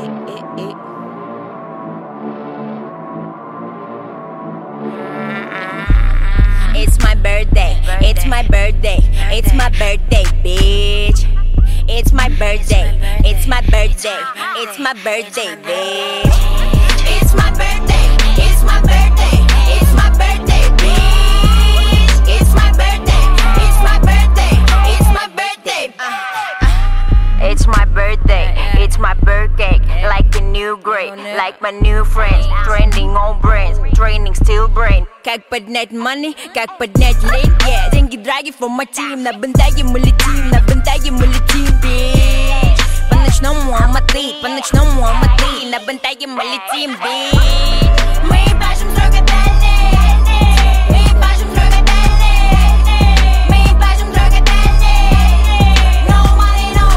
It's my birthday, it's my birthday, it's my birthday, bitch. It's my birthday, it's my birthday, it's my birthday, bitch. It's my birthday, it's my birthday, it's my birthday, bitch. It's my birthday, it's my birthday, it's my birthday. It's my birthday, it's my birthday, like a new grade, like my new friends, trending on brands, training still brain. Как поднять money, как поднять лень, yeah. Деньги драги for my team, на бентаге мы летим, на бентаге мы летим, bitch. По ночному Алматы, по ночному Алматы, на бентаге мы летим, bitch. Мы ебашим строго дальний, мы ебашим строго дальний, мы ебашим строго дальний. No money, no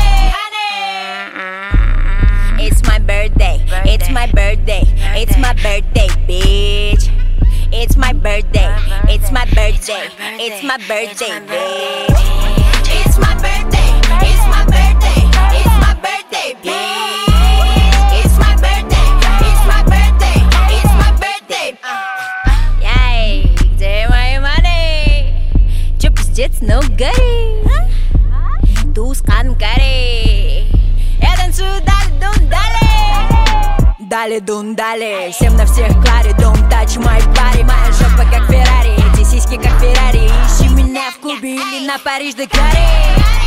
honey. It's my birthday, it's my birthday, it's my birthday, bitch. It's my birthday, it's my birthday, it's my birthday, bitch. It's my birthday, it's my birthday, it's my birthday, bitch. It's my birthday, it's my birthday, it's my birthday. Яй, где мои money? Чё пиздец, ну гори? Тускан гори. Я танцую дали дун дали, всем на всех клари, don't touch my body. Моя жопа как Феррари, эти сиськи как Феррари. Ищи меня в клубе или на Париж-Дакаре.